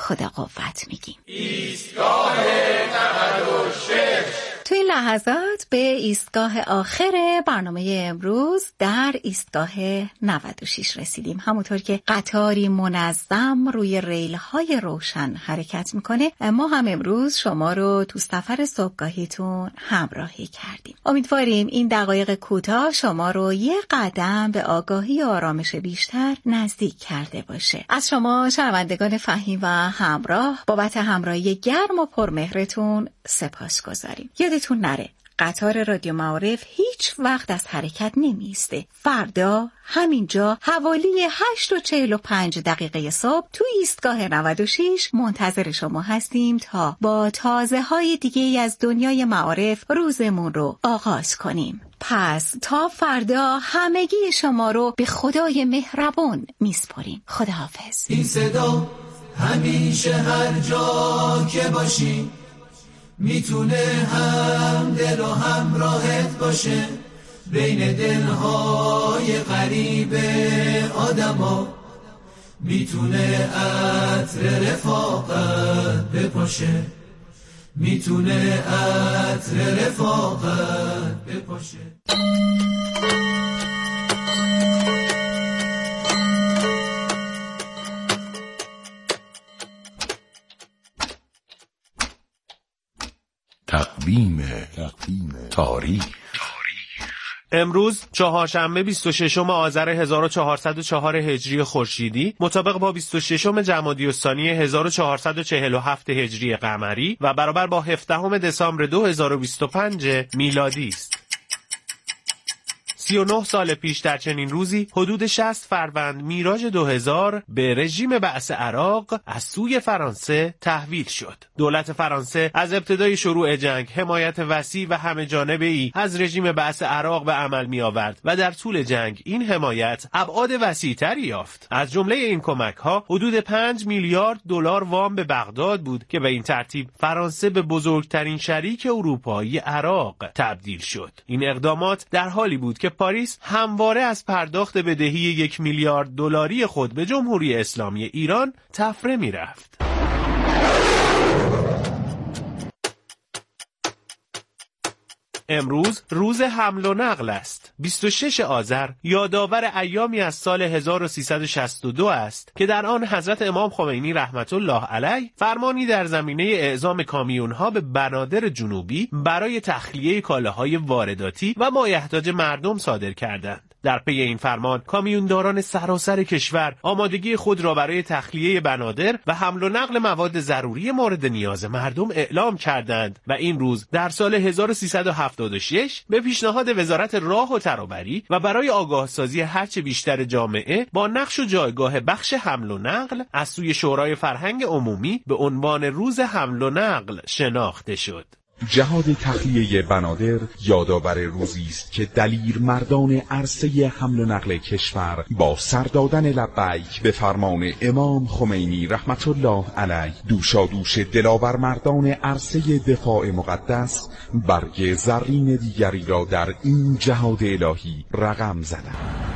خدا قوت میگیم. ایستگاه 96. توی این لحظات به ایستگاه آخر برنامه امروز در ایستگاه 96 رسیدیم. همونطور که قطاری منظم روی ریل‌های روشن حرکت میکنه، ما هم امروز شما رو تو سفر صبحگاهیتون همراهی کردیم. امیدواریم این دقایق کوتاه شما رو یه قدم به آگاهی و آرامش بیشتر نزدیک کرده باشه. از شما شنوندگان فهیم و همراه بابت همراهی گرم و پرمهرتون سپاسگزاریم. یادتون نره قطار رادیو معارف هیچ وقت از حرکت نمیسته. فردا همینجا حوالی 8:45 صبح تو ایستگاه 96 منتظر شما هستیم تا با تازه های دیگه از دنیای معارف روزمون رو آغاز کنیم. پس تا فردا همگی شما رو به خدای مهربون میسپاریم. خداحافظ. این صدا همیشه هر جا که باشی میتونه هم دل و هم راحت باشه، بین دلهای غریب آدما میتونه عطر رفاقت بپاشه، میتونه عطر رفاقت بپاشه. تقویم تاریخ. امروز چهارشنبه 26 آذر 1404 هجری خورشیدی مطابق با 26 جمادی الثانی 1447 هجری قمری و برابر با 17 دسامبر 2025 میلادی است. 39 سال پیش در چنین روزی حدود 60 فروند میراج 2000 به رژیم بعث عراق از سوی فرانسه تحویل شد. دولت فرانسه از ابتدای شروع جنگ حمایت وسیع و همه جانبه‌ای از رژیم بعث عراق به عمل می آورد و در طول جنگ این حمایت ابعاد وسیع‌تری یافت. از جمله این کمک‌ها حدود 5 میلیارد دلار وام به بغداد بود که به این ترتیب فرانسه به بزرگترین شریک اروپایی عراق تبدیل شد. این اقدامات در حالی بود که پاریس همواره از پرداخت بدهی 1 میلیارد دلاری خود به جمهوری اسلامی ایران تفره می‌رفت. امروز روز حمل و نقل است. 26 آذر یادآور ایامی از سال 1362 است که در آن حضرت امام خمینی رحمت الله علیه فرمانی در زمینه اعزام کامیون‌ها به بنادر جنوبی برای تخلیه کالاهای وارداتی و مایحتاج مردم صادر کردند. در پی این فرمان کامیونداران سراسر کشور آمادگی خود را برای تخلیه بنادر و حمل و نقل مواد ضروری مورد نیاز مردم اعلام کردند و این روز در سال 1376 به پیشنهاد وزارت راه و ترابری و برای آگاه سازی هرچه بیشتر جامعه با نقش و جایگاه بخش حمل و نقل از سوی شورای فرهنگ عمومی به عنوان روز حمل و نقل شناخته شد. جهاد تخلیه بنادر یادآور روزی است که دلیر مردان عرصه حمل و نقل کشور با سر دادن لبیک به فرمان امام خمینی رحمت الله علیه دوشادوش دلاور مردان عرصه دفاع مقدس برگ زرین دیگری را در این جهاد الهی رقم زدند.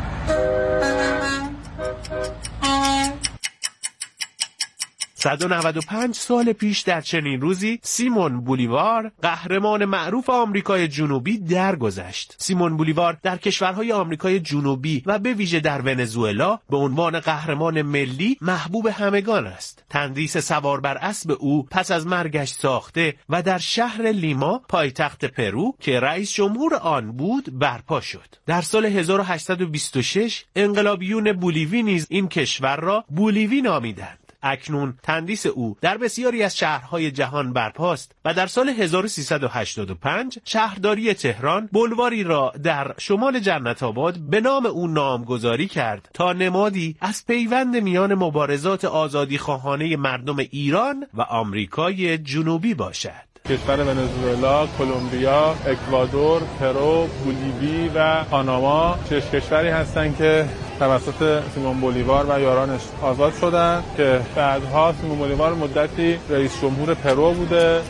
195 سال پیش در چنین روزی سیمون بولیوار قهرمان معروف آمریکای جنوبی درگذشت. سیمون بولیوار در کشورهای آمریکای جنوبی و به ویژه در ونزوئلا به عنوان قهرمان ملی محبوب همگان است. تندیس سوار بر اسب او پس از مرگش ساخته و در شهر لیما پایتخت پرو که رئیس جمهور آن بود برپا شد. در سال 1826 انقلابیون بولیوی نیز این کشور را بولیوی نامیدند. اکنون تندیس او در بسیاری از شهرهای جهان برپاست و در سال 1385 شهرداری تهران بلواری را در شمال جنت آباد به نام او نامگذاری کرد تا نمادی از پیوند میان مبارزات آزادیخواهانه مردم ایران و آمریکای جنوبی باشد. کشور ونزوئلا، کلمبیا، اکوادور، پرو، بولیوی و پاناما 6 کشوری هستند که توسط سیمون بولیوار و یارانش آزاد شدند که بعدها سیمون بولیوار مدتی رئیس جمهور پرو بوده.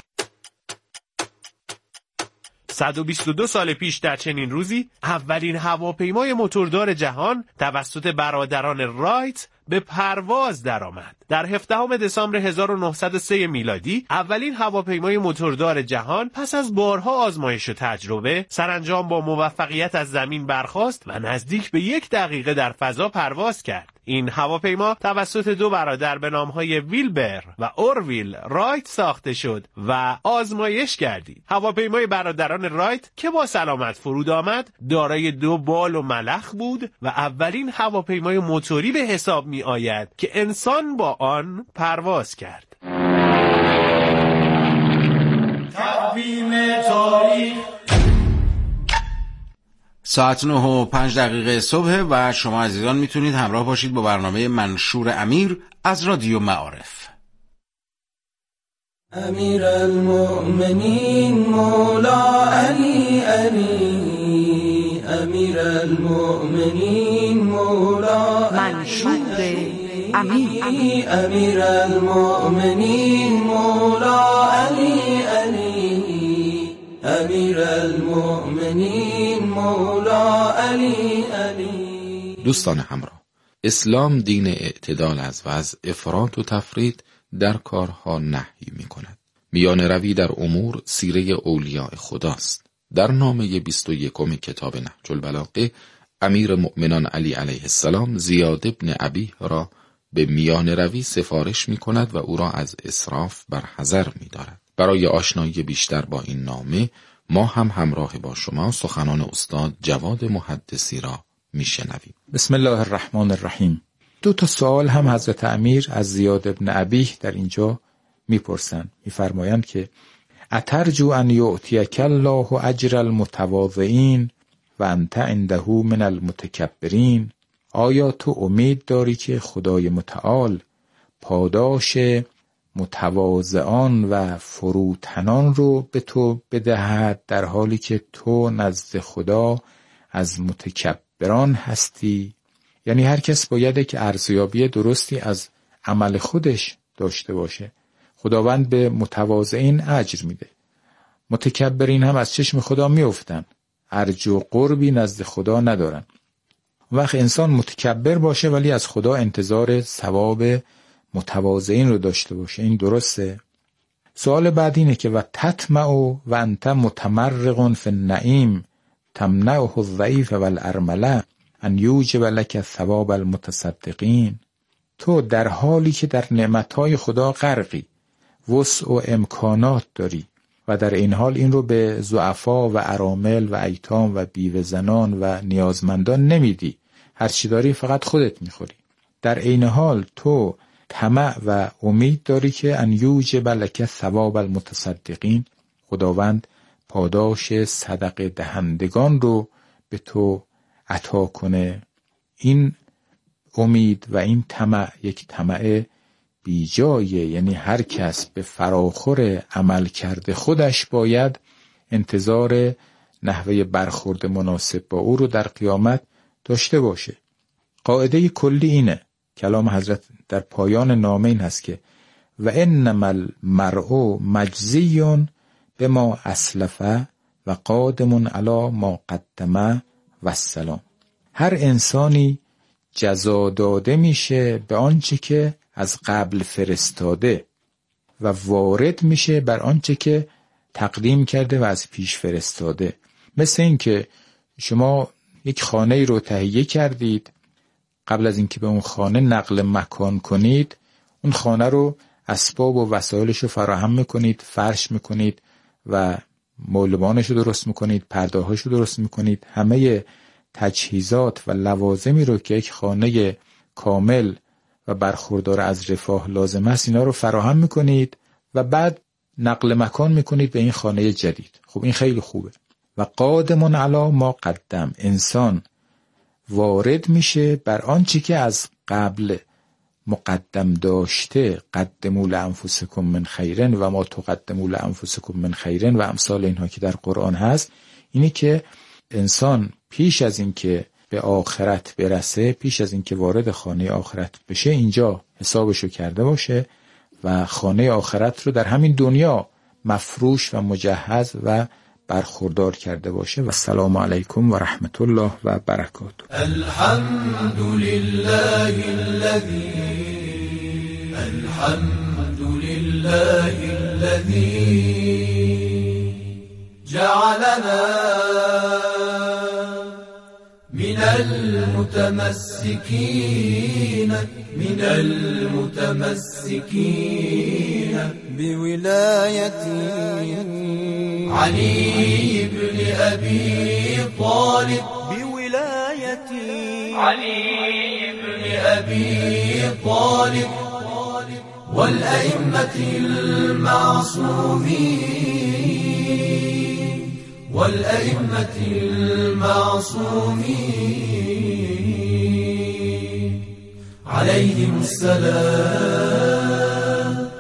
122 سال پیش در چنین روزی اولین هواپیمای موتوردار جهان توسط برادران رایت به پرواز درآمد. در 17 دسامبر 1903 میلادی اولین هواپیمای موتوردار جهان پس از بارها آزمایش و تجربه سرانجام با موفقیت از زمین برخاست و نزدیک به 1 دقیقه در فضا پرواز کرد. این هواپیما توسط 2 برادر به نامهای ویلبر و اورویل رایت ساخته شد و آزمایش گردید. هواپیمای برادران رایت که با سلامت فرود آمد دارای 2 بال و ملخ بود و اولین هواپیمای موتوری به حساب می آید که انسان با آن پرواز کرد. تقویم تاریخ ساعت 9:05 صبح و شما عزیزان میتونید همراه باشید با برنامه منشور امیر از رادیو معارف. امیر المؤمنین مولا علی علی، امیر المؤمنین مولا منشور امیر، امیر المؤمنین مولا علی علی، امیر المؤمنین مولا علی علی. دوستان همراه، اسلام دین اعتدال است و از افراط و تفرید در کارها نهی می کند. میان روی در امور سیره اولیاء خداست. در نامه 21 کتاب نهج البلاغه امیر مؤمنان علی علیه السلام زیاد ابن ابیه را به میان روی سفارش می کند و او را از اسراف برحذر می دارد. برای آشنایی بیشتر با این نامه ما هم همراه با شما سخنان استاد جواد محدثی را می شنویم. بسم الله الرحمن الرحیم. 2 سوال هم حضرت امیر از زیاد ابن ابیه در اینجا میپرسند. میفرمایند که اترجو ان یؤتیک الله اجر المتواضعین و انت عنده من المتکبرین. آیا تو امید داری که خدای متعال پاداش متواضعان و فروتنان رو به تو بدهد در حالی که تو نزد خدا از متکبران هستی؟ یعنی هر کس باید که ارزیابی درستی از عمل خودش داشته باشه. خداوند به متواضعین اجر میده، متکبرین هم از چشم خدا میافتن، ارج و قربی نزد خدا ندارن. وقت انسان متکبر باشه ولی از خدا انتظار ثواب متواضعین رو داشته باشه، این درسته؟ سوال بعد اینه که و تطمع و انت متمرق فی النعیم تمنعه الضعیف والارمله ان یوجب لک ثواب المتصدقین. تو در حالی که در نعمتهای خدا غرقی، وسع و امکانات داری و در این حال این رو به ضعفا و ارامل و ایتام و بیوه زنان و نیازمندان نمیدی، هرچی داری فقط خودت میخوری. در این حال تو طمع و امید داری که ان یوجب لک ثواب المتصدقین، خداوند پاداش صدقه دهندگان رو به تو عطا کنه. این امید و این طمع یک طمع بیجایه. یعنی هر کس به فراخور عمل کرده خودش باید انتظار نحوه برخورد مناسب با او رو در قیامت داشته باشه. قاعده کلی اینه، کلام حضرت در پایان نامه این هست که و انما المرء مجزی بما اسلف و قادم علی ما قدم و السلام. هر انسانی جزا داده میشه به آنچه که از قبل فرستاده و وارد میشه بر آنچه که تقدیم کرده و از پیش فرستاده. مثل این که شما یک خانه رو تهیه کردید، قبل از اینکه به اون خانه نقل مکان کنید، اون خانه رو اسباب و وسایلش رو فراهم میکنید، فرش میکنید و مولبانش رو درست میکنید، پرده‌هاش رو درست میکنید، همه تجهیزات و لوازمی رو که یک خانه کامل و برخوردار از رفاه لازم است اینا رو فراهم میکنید و بعد نقل مکان میکنید به این خانه جدید. خب این خیلی خوبه. و قادمون علی ما قدم، انسان وارد میشه بر آنچه که از قبل مقدم داشته. قدموا لانفسکم من خیرن و ما تقدموا لانفسکم من خیرن و امثال اینها که در قرآن هست. اینی که انسان پیش از این که به آخرت برسه، پیش از این که وارد خانه آخرت بشه، اینجا حسابشو کرده باشه و خانه آخرت رو در همین دنیا مفروش و مجهز و برخوردار کرده باشه. و السلام علیکم و رحمت الله و برکاته. الحمد لله الذي جعلنا من المتمسكين بولاية علي بن أبي طالب والأئمة المعصومين عليهم السلام.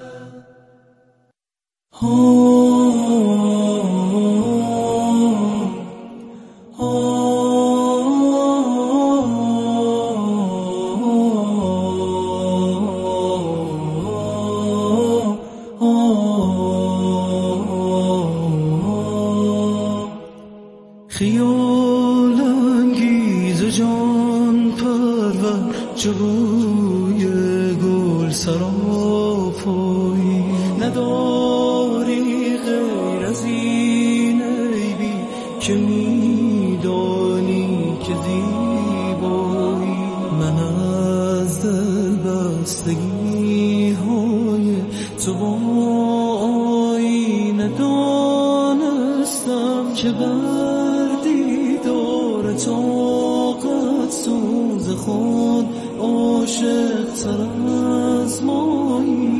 جوی گل سراپایی نداری غیر از این عیبی که میدانی که زیبایی. من از دل بستگی های تو با آینه دانستم که بر دیدار طاقت سوز خود عاشق تر از مایی.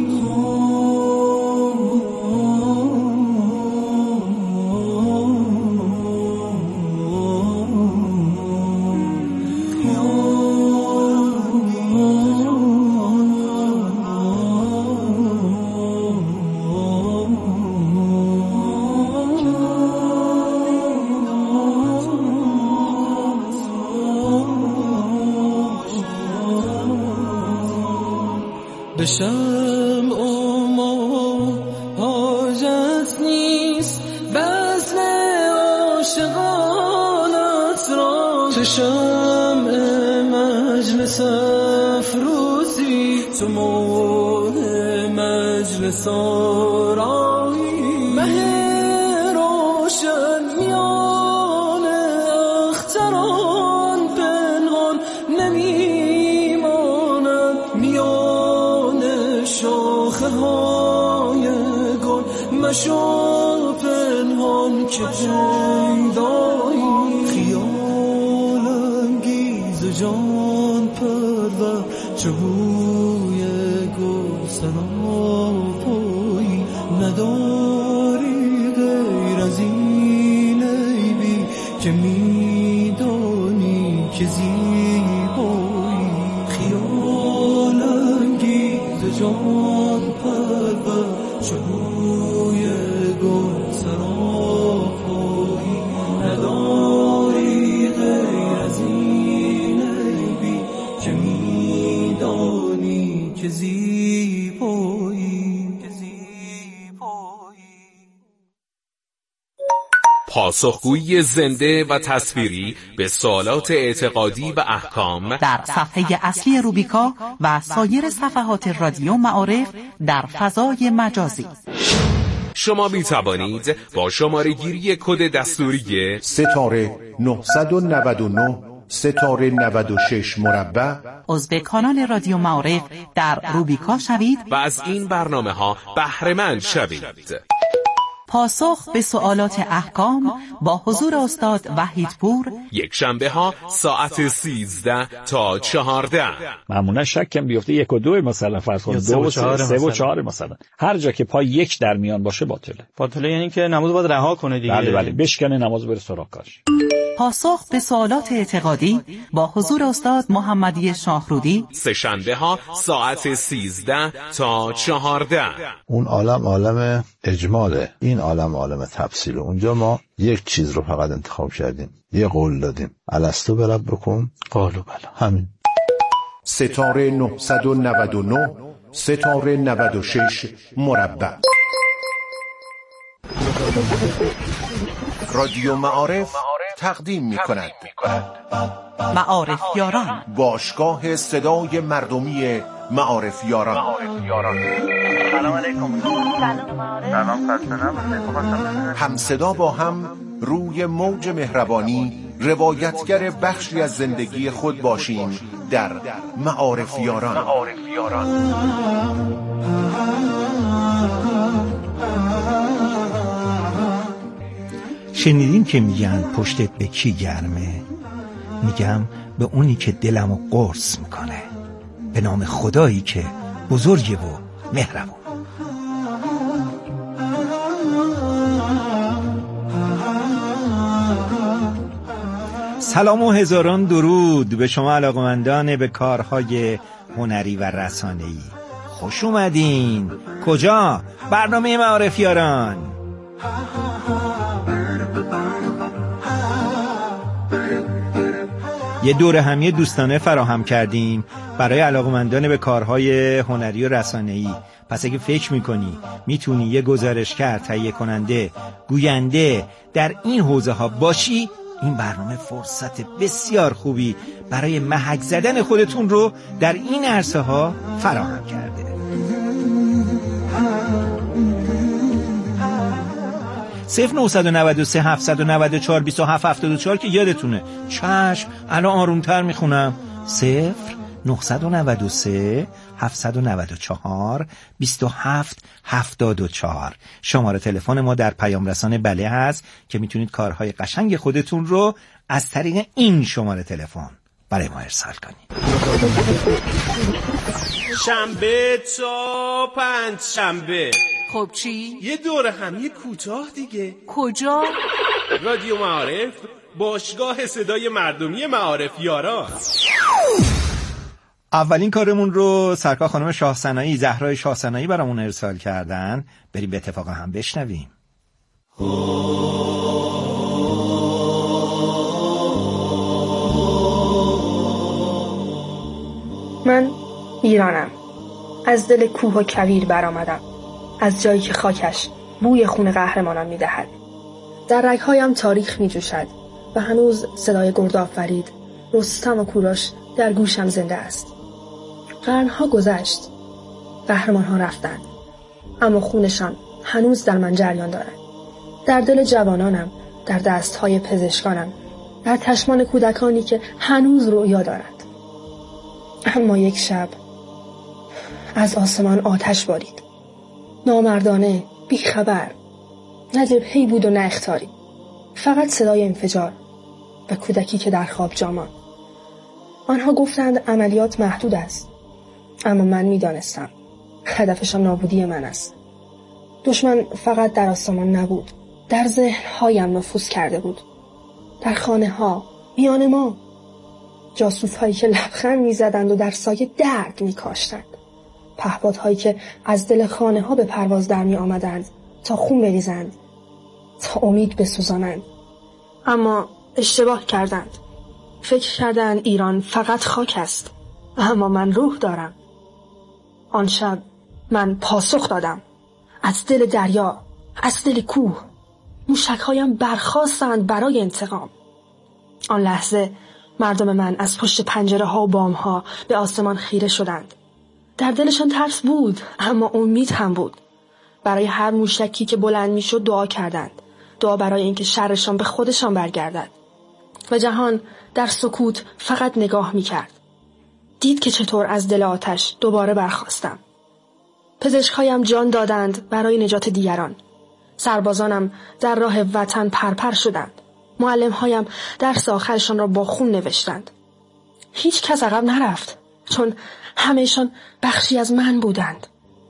بشم ما حاجت نیست بزم عاشقانت را، تو شمع مجلس افروزی، تو ماه مجلس آرایی، مه روشن میان اختران پنهان نمیماند، میان شاخه های گل مشو پنهان که پیدایی. خیال انگیز جان پرور چه بوی گل سراپایی، نداری غیر از این عیبی که میدانی که زیبایی. خیال انگیز جان پرور چه بوی گل سراپایی، نداری غیر از این عیبی که میدانی که زیبایی. پاسخگویی زنده و تصویری به سوالات اعتقادی و احکام در صفحه اصلی روبیکا و سایر صفحات رادیو معارف در فضای مجازی. شما می توانید با شماره گیری کد دستوری *999*96 عضو کانال رادیو معارف در روبیکا شوید و از این برنامه ها بهره مند شوید. پاسخ به سوالات احکام با حضور استاد وحیدپور، یک شنبه ها ساعت 13 تا 14. معمولا شکم بیفته 1 و 2 مثلا فرض کن 2 و 3 و 4 مثلا. هر جا که پای 1 در میان باشه باطله یعنی که نماز باید رها کنه دیگه. بله بشکنه نماز بره سراغ کارش. پاسخ به سوالات اعتقادی با حضور استاد محمدی شاهرودی، سه شنبه ها ساعت 13 تا 14. اون عالم اجماله، این عالم تفصیله. اونجا ما یک چیز رو فقط انتخاب کردیم، یه قول دادیم، الستو برب بکن قالوا بلی. همین. *999*96 رادیو معارف تقدیم می کند. معارف یاران، باشگاه صدای مردمی معارف یاران. سلام علیکم. سلام خسته نباشید. هم صدا با هم روی موج مهربانی روایتگر بخشی از زندگی خود باشیم در معارف یاران. شنیدین که میگن پشتت به کی گرمه؟ میگم به اونی که دلمو قرص میکنه، به نام خدایی که بزرگه و مهربون. سلام و هزاران درود به شما علاقمندان به کارهای هنری و رسانه‌ای. خوش اومدین. کجا؟ برنامه معارف یاران. یه دوره همی دوستانه فراهم کردیم برای علاقمندان به کارهای هنری و رسانه‌ای. پس اگه فکر میکنی میتونی یه گزارشگر، تهیه کننده، گوینده در این حوزه ها باشی، این برنامه فرصت بسیار خوبی برای محک زدن خودتون رو در این عرصه ها فراهم کرده. 0993 794 2774 که یادتونه. چشم، الان آرومتر میخونم. 0993 794 2774 شماره تلفن ما در پیام رسان بله هست که میتونید کارهای قشنگ خودتون رو از طریق این شماره تلفن برای ما ارسال کنید. شنبه تا پنج شنبه. خب چی؟ یه دوره همی کوتاه دیگه. کجا؟ رادیو معارف، باشگاه صدای مردمی معارف یاران. اولین کارمون رو سرکار خانم شاهسنایی، زهرای شاهسنایی برامون ارسال کردن. بریم به اتفاق هم بشنویم. من ایرانم. از دل کوه و کویر برآمدم، از جایی که خاکش بوی خون قهرمانان می‌دهد. در رگ‌هایم تاریخ می‌جوشد و هنوز صدای گردآفرید، رستم و کوروش در گوشم زنده است. قرن‌ها گذشت، قهرمان‌ها رفتند، اما خونشان هنوز در من جریان دارد. در دل جوانانم، در دست‌های پزشکانم، در چشمان کودکانی که هنوز رؤیا دارند. اما یک شب از آسمان آتش بارید، نامردانه، بیخبر. نه جبهه‌ای بود و نه اخطاری، فقط صدای انفجار و کودکی که در خواب جامان. آنها گفتند عملیات محدود است، اما من می‌دانستم هدفشان نابودی من است. دشمن فقط در آسمان نبود، در ذهن‌هایم نفوذ کرده بود، در خانه‌ها، میان ما. جاسوس‌هایی که لبخند می‌زدند و در سایه درد می‌کاشتند، پهپادهایی که از دل خانه‌ها به پرواز در می‌آمدند تا خون بریزند، تا امید بسوزانند. اما اشتباه کردند. فکر کردند ایران فقط خاک است، اما من روح دارم. آن شب من پاسخ دادم. از دل دریا، از دل کوه، موشک‌هایم برخاستند برای انتقام. آن لحظه مردم من از پشت پنجره‌ها و بام‌ها به آسمان خیره شدند. در دلشان ترس بود، اما امید هم بود. برای هر موشکی که بلند می‌شد دعا کردند. دعا برای اینکه شرشان به خودشان برگردد. و جهان در سکوت فقط نگاه می‌کرد. دید که چطور از دل آتش دوباره برخاستم. پزشک‌هایم جان دادند برای نجات دیگران. سربازانم در راه وطن پرپر شدند. معلم‌هایم درس آخرشان را با خون نوشتند. هیچ کس عقب نرفت، چون همه‌شان بخشی از من بودند.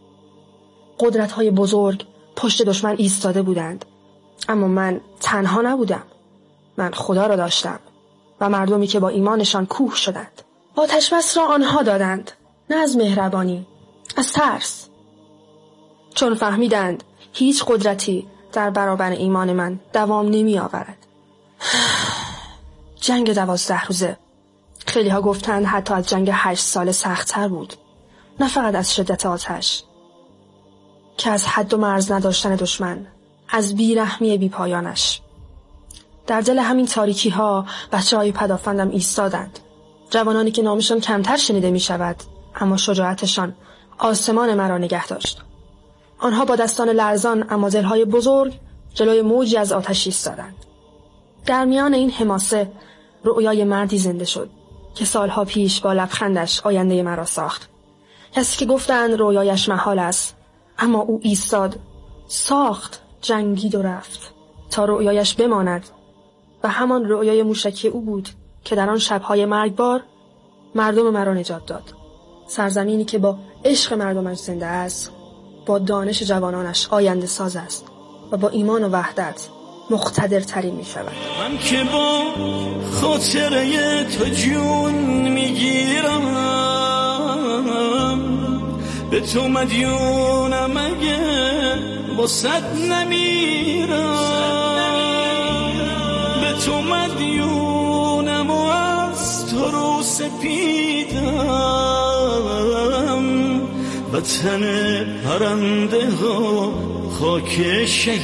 قدرت‌های بزرگ پشت دشمن ایستاده بودند، اما من تنها نبودم. من خدا را داشتم و مردمی که با ایمانشان کوه شدند. آتش بس را آنها دادند، نه از مهربانی، از ترس. چون فهمیدند هیچ قدرتی در برابر ایمان من دوام نمی آورد. جنگ 12 روزه، خیلی ها گفتند حتی از جنگ 8 سال سخت‌تر بود. نه فقط از شدت آتش، که از حد و مرز نداشتن دشمن، از بیرحمی بیپایانش. در دل همین تاریکی ها بچه‌های پدافندم ایستادند. جوانانی که نامشان کمتر شنیده می شود، اما شجاعتشان آسمان مرا نگه داشت. آنها با دستان لرزان اما دلهای بزرگ جلوی موجی از آتش ایستادند. در میان این حماسه رؤیای مردی زنده شد که سالها پیش با لبخندش آینده مرا ساخت. کسی که گفتند رؤیایش محال است، اما او ایستاد، ساخت، جنگید و رفت تا رؤیایش بماند و همان رؤیای موشکی او بود که در آن شب‌های مرگبار مردم مرا نجات داد. سرزمینی که با عشق مردمش زنده است، با دانش جوانانش آینده ساز است و با ایمان و وحدت مقتدرترین می شود. من که با خاطره تو جون میگیرم، به تو مدیونم، اگه با صد نمیرم، به تو مدیونم و از تو رو سپیدم، وطن پرنده ها خاک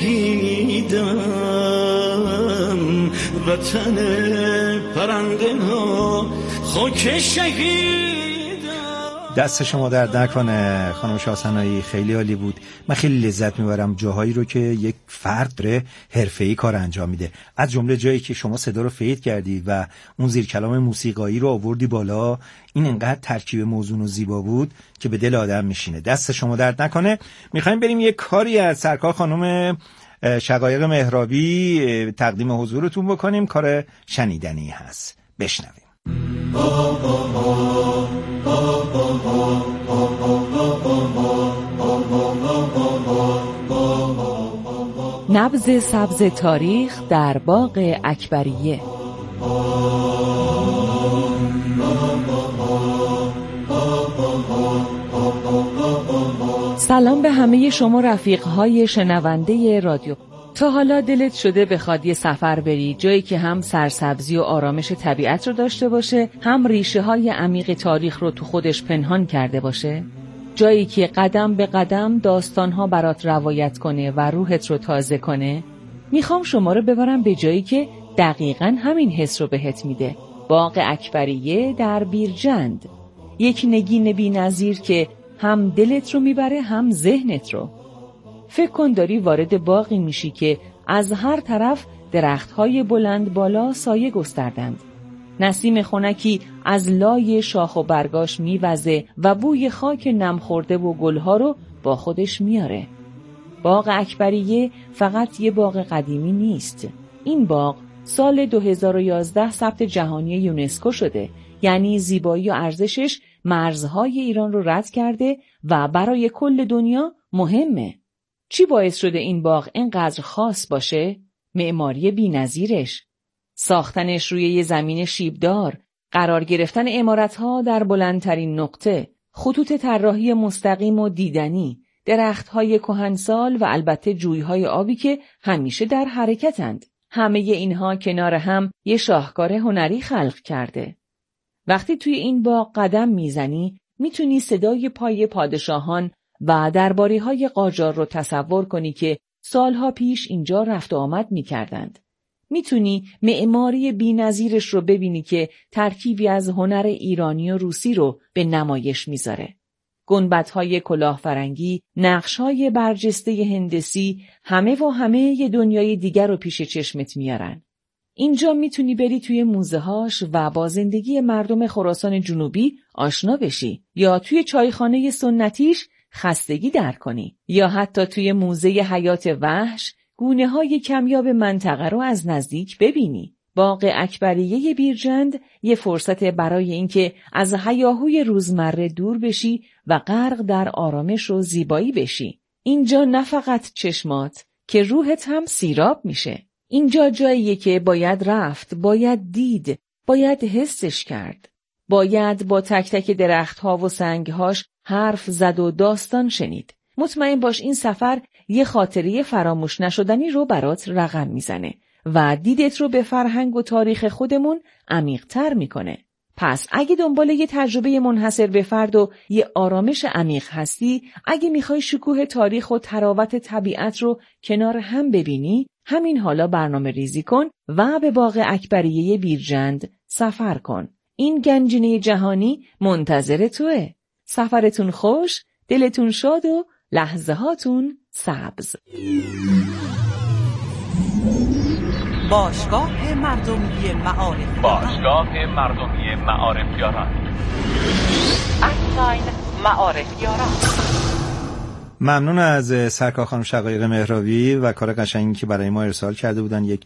شهیدم، وطن پرنده ها خاک شهیدم. دست شما درد نکنه خانم شاهسنایی، خیلی عالی بود. من خیلی لذت میبرم جاهایی رو که یک فرد داره حرفه‌ای کار انجام میده، از جمله جایی که شما صدا رو فید کردی و اون زیر کلام موسیقایی رو آوردی بالا. این انقدر ترکیب موزون و زیبا بود که به دل آدم میشینه. دست شما درد نکنه. میخوایم بریم یک کاری از سرکار خانم شقایق مهرابی تقدیم حضورتون بکنیم. کار شنیدنی هست، بشنویم. نبض سبز تاریخ در باغ اکبریه. سلام به همه شما رفیق‌های شنونده رادیو. تا حالا دلت شده بخواد یه سفر بری، جایی که هم سرسبزی و آرامش طبیعت رو داشته باشه، هم ریشه های عمیق تاریخ رو تو خودش پنهان کرده باشه؟ جایی که قدم به قدم داستانها برات روایت کنه و روحت رو تازه کنه؟ میخوام شما رو ببرم به جایی که دقیقاً همین حس رو بهت میده. باغ اکبریه در بیرجند. یک نگین بی‌نظیر که هم دلت رو میبره هم ذهنت رو. فکر کن داری وارد باغی میشی که از هر طرف درختهای بلند بالا سایه گستردند. نسیم خنکی از لای شاخ و برگاش میوزه و بوی خاک نم خورده و گلها رو با خودش میاره. باغ اکبریه فقط یه باغ قدیمی نیست. این باغ سال 2011 ثبت جهانی یونسکو شده، یعنی زیبایی و ارزشش مرزهای ایران رو رد کرده و برای کل دنیا مهمه. چی باعث شده این باغ اینقدر خاص باشه؟ معماری بی‌نظیرش، ساختنش روی یه زمین شیبدار، قرار گرفتن عمارت‌ها در بلندترین نقطه، خطوط طراحی مستقیم و دیدنی، درخت‌های کهنسال و البته جوی‌های آبی که همیشه در حرکتند. همه اینها کنار هم یه شاهکار هنری خلق کرده. وقتی توی این باغ قدم میزنی، میتونی صدای پای پادشاهان و درباری‌های قاجار رو تصور کنی که سالها پیش اینجا رفت و آمد می‌کردند. میتونی معماری بی‌نظیرش رو ببینی که ترکیبی از هنر ایرانی و روسی رو به نمایش میذاره. گنبدهای کلاهفرنگی، نقش‌های برجسته هندسی، همه یه دنیای دیگر رو پیش چشمت میارن. اینجا میتونی بری توی موزه‌هاش و با زندگی مردم خراسان جنوبی آشنا بشی، یا توی چایخانه سنتیش خستگی در کنی، یا حتی توی موزه حیات وحش گونه‌های کمیاب منطقه رو از نزدیک ببینی. باغ اکبریه بیرجند یه فرصت برای اینکه از هیاهوی روزمره دور بشی و غرق در آرامش و زیبایی بشی. اینجا نه فقط چشمات که روحت هم سیراب میشه. اینجا جاییه که باید رفت، باید دید، باید حسش کرد. باید با تک تک درختها و سنگهاش حرف زد و داستان شنید. مطمئن باش این سفر یه خاطره فراموش نشدنی رو برات رقم میزنه و دیدت رو به فرهنگ و تاریخ خودمون عمیق‌تر میکنه. پس اگه دنبال یه تجربه منحصر به فرد و یه آرامش عمیق هستی، اگه میخوای شکوه تاریخ و تراوت طبیعت رو کنار هم ببینی، همین حالا برنامه ریزی کن و به باغ اکبریه بیرجند سفر کن. این گنجینه جهانی منتظر توه. سفرتون خوش، دلتون شاد و لحظه هاتون سبز. باشگاه مردمی معارف. باشگاه مردمی معارفیاران. انلاین معارفیاران. ممنون از سرکار خانم شقایق مهراوی و کار قشنگی که برای ما ارسال کرده بودن. یک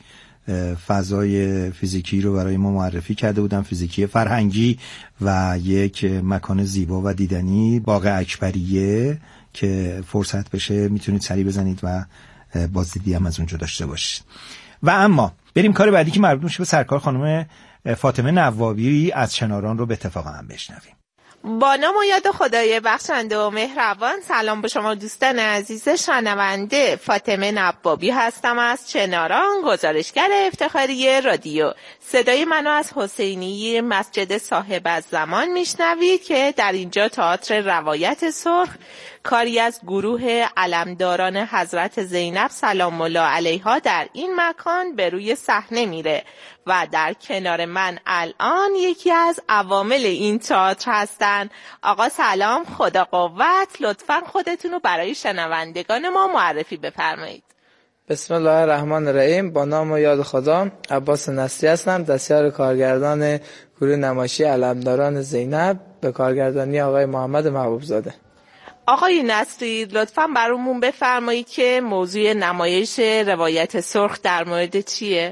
فضای فیزیکی رو برای ما معرفی کرده بودن، فیزیکی فرهنگی و یک مکان زیبا و دیدنی، باغ اکبریه که فرصت بشه میتونید سری بزنید و بازدیدی هم از اونجا داشته باشید. و اما بریم کار بعدی که مربوط میشه به سرکار خانم فاطمه نوابی از چناران رو به اتفاق هم بشنویم. با نام و یاد خدای بخشنده و مهربان. سلام به شما دوستان عزیز شنونده. فاطمه نوابی هستم از چناران، گزارشگر افتخاری رادیو. صدای منو از حسینی مسجد صاحب الزمان میشنوید که در اینجا تئاتر روایت سرخ، کاری از گروه علمداران حضرت زینب سلام الله علیها در این مکان به روی صحنه میره و در کنار من الان یکی از عوامل این تئاتر هستن. آقا سلام، خدا قوت، لطفاً خودتون رو برای شنوندگان ما معرفی بفرمایید. بسم الله الرحمن الرحیم. با نام و یاد خدا، عباس نصری هستم، دستیار کارگردان گروه نمایشی علمداران زینب به کارگردانی آقای محمد محبوب زاده. آقای نصری لطفاً برامون بفرمایید که موضوع نمایش روایت سرخ در مورد چیه؟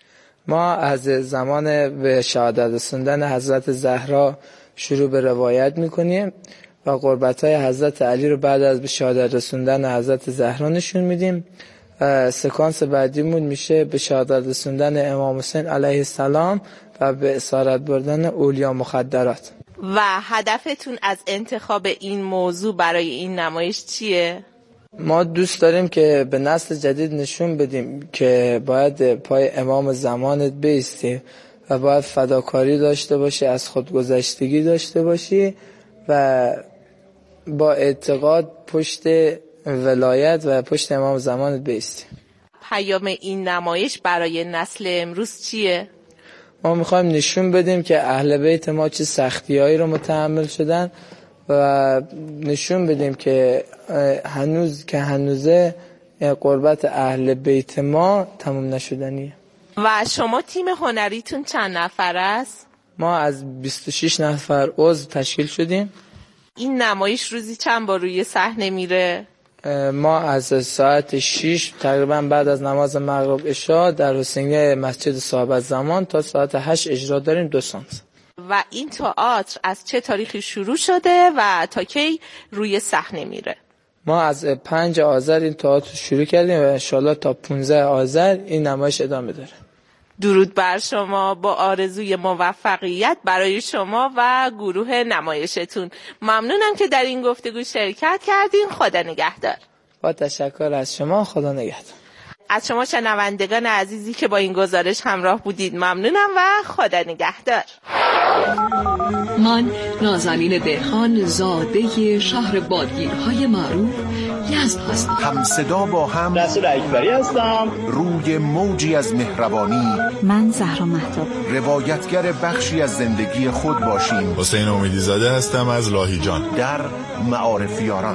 ما از زمان به شهادت رسوندن حضرت زهرا شروع به روایت میکنیم و قربت‌های حضرت علی رو بعد از به شهادت رسوندن حضرت زهرا نشون میدیم. سکانس بعدیمون میشه به شهادت رسوندن امام حسین علیه السلام و به اسارت بردن اولیا مخدرات. و هدفتون از انتخاب این موضوع برای این نمایش چیه؟ ما دوست داریم که به نسل جدید نشون بدیم که باید پای امام زمانت بایستی و باید فداکاری داشته باشی، از خودگذشتگی داشته باشی و با اعتقاد پشت ولایت و پشت امام زمانت بایستی. پیام این نمایش برای نسل امروز چیه؟ ما میخوایم نشون بدیم که اهل بیت ما چه سختی‌هایی رو متحمل شدن و نشون بدیم که هنوزه قربت اهل بیت ما تموم نشدنیه. و شما تیم هنریتون چند نفر است؟ ما از 26 نفر عضو تشکیل شدیم. این نمایش روزی چند بار روی صحنه میره؟ ما از ساعت 6 تقریبا بعد از نماز مغرب عشا در حسینیه مسجد صاحب الزمان تا ساعت 8 اجرا داریم 2 سانت. و این تئاتر از چه تاریخی شروع شده و تا کی روی صحنه میره؟ ما از 5 آذر این تئاتر شروع کردیم و انشالله تا 15 آذر این نمایش ادامه داره. درود بر شما، با آرزوی موفقیت برای شما و گروه نمایشتون. ممنونم که در این گفتگو شرکت کردین. خدا نگهدار. با تشکر از شما، خدا نگهدار. از شما شنوندگان عزیزی که با این گزارش همراه بودید ممنونم و خدا نگهدار. من نازنین دهخان زاده شهر بادگیرهای معروف یزد هستم. هم صدا با هم رسول اکبری هستم. روی موجی از مهربانی من زهرا مهتاب روایتگر بخشی از زندگی خود باشیم. حسین امیدی زاده هستم از لاهیجان در معارفیاران.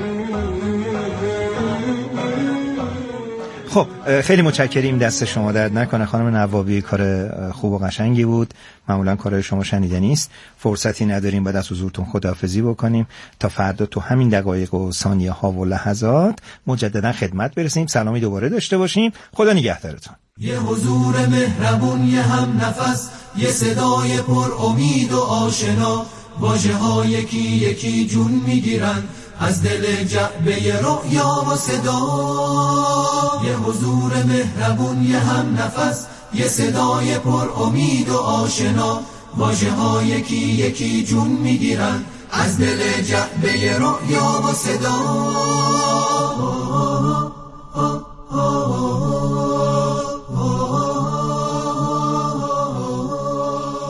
خب خیلی متشکریم، دست شما درد نکنه خانم نوابی، کار خوب و قشنگی بود. معمولا کارهای شما شنیدنی است. فرصتی نداریم بعد از حضورتون خداحافظی بکنیم تا فردا تو همین دقایق و ثانیه ها و لحظات مجددا خدمت برسیم. سلامی دوباره داشته باشیم. خدا نگهدارتون. یه حضور مهربون، یه هم نفس، یه صدای پر امید و آشنا، واژه ها یکی یکی جون میگیرن از دل جعبه رؤیا و صدا. یه حضور مهربون، یه هم نفس، یه صدای پر امید و آشنا، واژه ها یکی یکی جون میگیرن از دل جعبه رؤیا و صدا.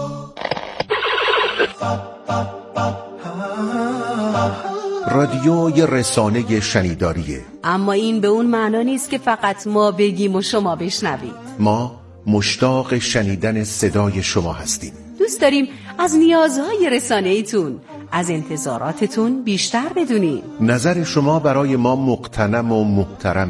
رادیو صدای رسانه شنیداریه. اما این به اون معنا نیست که فقط ما بگیم و شما بشنوید. ما مشتاق شنیدن صدای شما هستیم. دوست داریم از نیازهای رسانه‌ایتون، از انتظاراتتون بیشتر بدونیم. نظر شما برای ما مقتنم و محترم.